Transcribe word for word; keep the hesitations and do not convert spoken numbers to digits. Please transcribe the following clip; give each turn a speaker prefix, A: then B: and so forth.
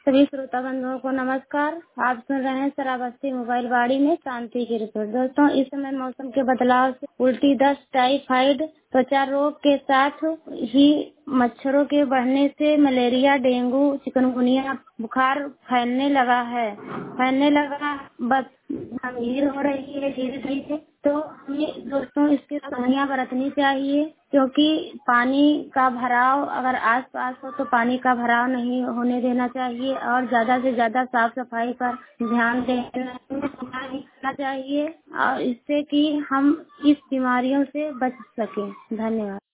A: सभी श्रोता बंधुओं को नमस्कार। आप सुन रहे हैं श्रावस्ती मोबाइल वाणी में शांति की रिपोर्ट। दोस्तों, इस समय मौसम के बदलाव से उल्टी दस्त, टाइफाइड, त्वचा रोग के साथ ही मच्छरों के बढ़ने से मलेरिया, डेंगू, चिकनगुनिया बुखार फैलने लगा है फैलने लगा बस गंभीर हो रही है धीरे धीरे। तो हमें दोस्तों इसकी सावधानियां बरतनी चाहिए, क्योंकि पानी का भराव अगर आस पास हो तो पानी का भराव नहीं होने देना चाहिए और ज्यादा से ज्यादा साफ सफाई पर ध्यान देना चाहिए, और इससे कि हम इस बीमारियों से बच सकें। धन्यवाद।